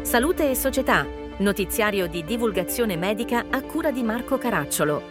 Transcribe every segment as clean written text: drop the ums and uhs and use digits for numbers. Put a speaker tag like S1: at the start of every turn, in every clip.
S1: Salute e Società, notiziario di divulgazione medica a cura di Marco Caracciolo.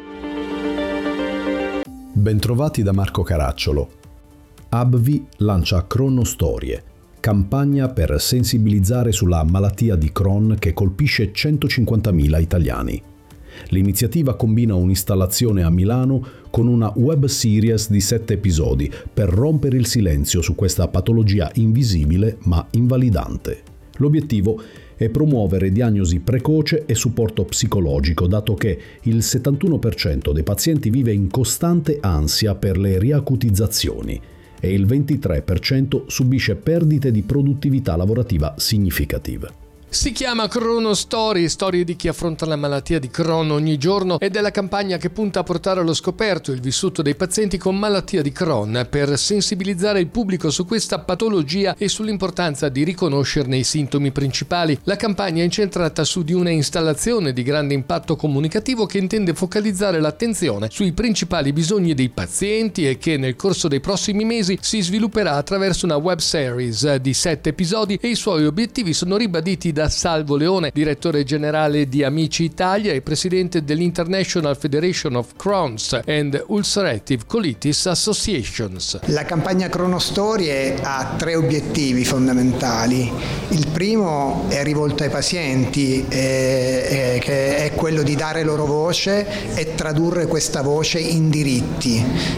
S2: Bentrovati da Marco Caracciolo. AbbVie lancia Cronostorie, campagna per sensibilizzare sulla malattia di Crohn che colpisce 150.000 italiani. L'iniziativa combina un'installazione a Milano con una web series di 7 episodi per rompere il silenzio su questa patologia invisibile ma invalidante. L'obiettivo è promuovere diagnosi precoce e supporto psicologico, dato che il 71% dei pazienti vive in costante ansia per le riacutizzazioni e il 23% subisce perdite di produttività lavorativa significative.
S3: Si chiama Cronostorie, storie di chi affronta la malattia di Crohn ogni giorno, ed è la campagna che punta a portare allo scoperto il vissuto dei pazienti con malattia di Crohn per sensibilizzare il pubblico su questa patologia e sull'importanza di riconoscerne i sintomi principali. La campagna è incentrata su di una installazione di grande impatto comunicativo che intende focalizzare l'attenzione sui principali bisogni dei pazienti e che nel corso dei prossimi mesi si svilupperà attraverso una web series di 7 episodi, e i suoi obiettivi sono ribaditi da Salvo Leone, direttore generale di Amici Italia e presidente dell'International Federation of Crohn's and Ulcerative Colitis Associations.
S4: La campagna Cronostorie ha 3 obiettivi fondamentali. Il primo è rivolto ai pazienti, che è quello di dare loro voce e tradurre questa voce in diritti,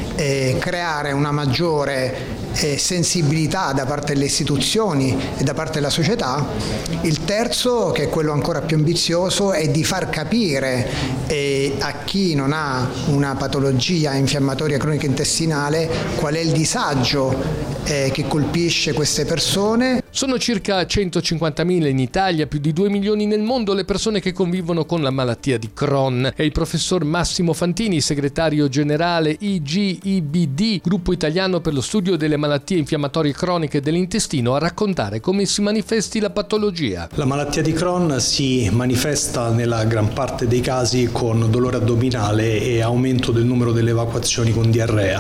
S4: creare una maggiore sensibilità da parte delle istituzioni e da parte della società. Il terzo, che è quello ancora più ambizioso, è di far capire a chi non ha una patologia infiammatoria cronica intestinale qual è il disagio che colpisce queste persone.
S3: Sono circa 150.000 in Italia, più di 2 milioni nel mondo le persone che convivono con la malattia di Crohn. È il professor Massimo Fantini, segretario generale IGIBD, gruppo italiano per lo studio delle malattie infiammatorie croniche dell'intestino, a raccontare come si manifesti la patologia.
S5: La malattia di Crohn si manifesta nella gran parte dei casi con dolore addominale e aumento del numero delle evacuazioni con diarrea.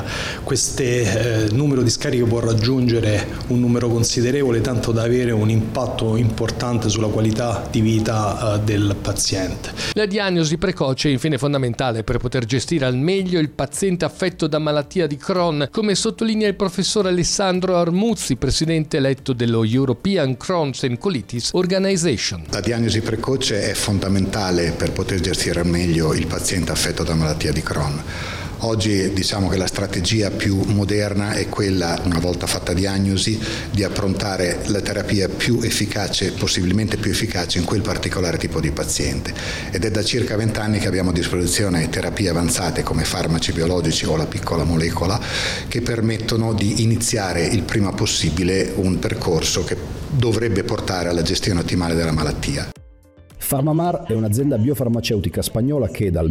S5: Questo numero di scariche può raggiungere un numero considerevole, tanto da avere un impatto importante sulla qualità di vita del paziente.
S3: La diagnosi precoce è infine fondamentale per poter gestire al meglio il paziente affetto da malattia di Crohn, come sottolinea il professor Alessandro Armuzzi, presidente eletto dello European Crohn's and Colitis Organization.
S6: La diagnosi precoce è fondamentale per poter gestire al meglio il paziente affetto da malattia di Crohn. Oggi diciamo che la strategia più moderna è quella, una volta fatta diagnosi, di approntare la terapia più efficace, possibilmente più efficace in quel particolare tipo di paziente. Ed è da circa 20 anni che abbiamo a disposizione terapie avanzate come farmaci biologici o la piccola molecola che permettono di iniziare il prima possibile un percorso che dovrebbe portare alla gestione ottimale della malattia.
S2: PharmaMar è un'azienda biofarmaceutica spagnola che dal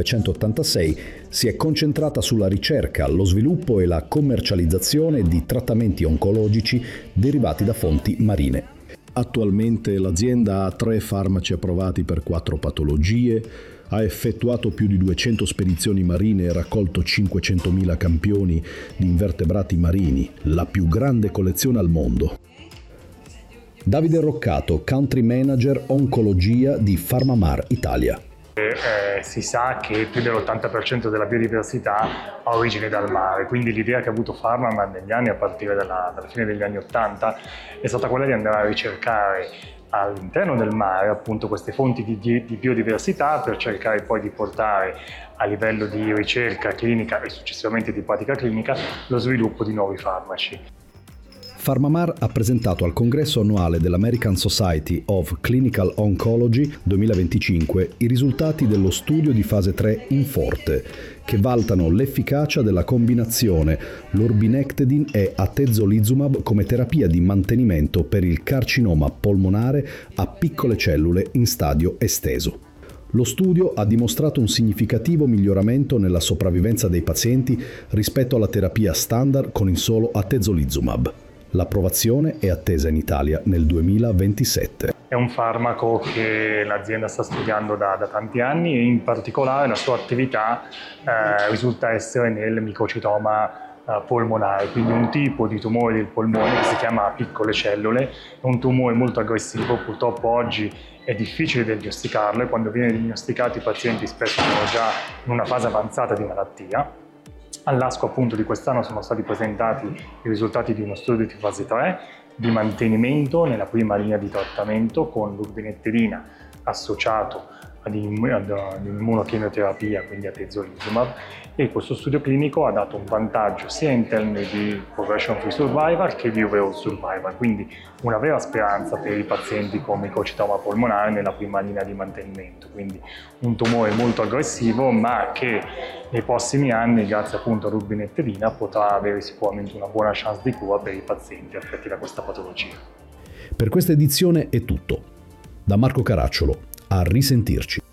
S2: 1986 si è concentrata sulla ricerca, lo sviluppo e la commercializzazione di trattamenti oncologici derivati da fonti marine. Attualmente l'azienda ha 3 farmaci approvati per 4 patologie, ha effettuato più di 200 spedizioni marine e raccolto 500.000 campioni di invertebrati marini, la più grande collezione al mondo. Davide Roccato, Country Manager Oncologia di PharmaMar Italia.
S7: Si sa che più dell'80% della biodiversità ha origine dal mare, quindi l'idea che ha avuto PharmaMar negli anni, a partire dalla fine degli anni '80, è stata quella di andare a ricercare all'interno del mare appunto queste fonti di biodiversità, per cercare poi di portare a livello di ricerca clinica e successivamente di pratica clinica lo sviluppo di nuovi farmaci.
S2: PharmaMar ha presentato al congresso annuale dell'American Society of Clinical Oncology 2025 i risultati dello studio di fase 3 INFORTE, che valutano l'efficacia della combinazione lurbinectedin e atezolizumab come terapia di mantenimento per il carcinoma polmonare a piccole cellule in stadio esteso. Lo studio ha dimostrato un significativo miglioramento nella sopravvivenza dei pazienti rispetto alla terapia standard con il solo atezolizumab. L'approvazione è attesa in Italia nel 2027.
S7: È un farmaco che l'azienda sta studiando da tanti anni e in particolare la sua attività risulta essere nel micocitoma polmonare, quindi un tipo di tumore del polmone che si chiama piccole cellule, è un tumore molto aggressivo, purtroppo oggi è difficile diagnosticarlo e quando viene diagnosticato i pazienti spesso sono già in una fase avanzata di malattia. All'ASCO appunto di quest'anno sono stati presentati i risultati di uno studio di fase 3 di mantenimento nella prima linea di trattamento con l'urbinetterina associato ad immunochemioterapia, quindi a atezolizumab, e questo studio clinico ha dato un vantaggio sia in termini di progression free survival che di overall survival, quindi una vera speranza per i pazienti con microcitoma polmonare nella prima linea di mantenimento, quindi un tumore molto aggressivo ma che nei prossimi anni, grazie appunto all'urbinetterina, potrà avere sicuramente una buona chance di cura per i pazienti affetti da questa patologia.
S2: Per questa edizione è tutto. Da Marco Caracciolo, a risentirci.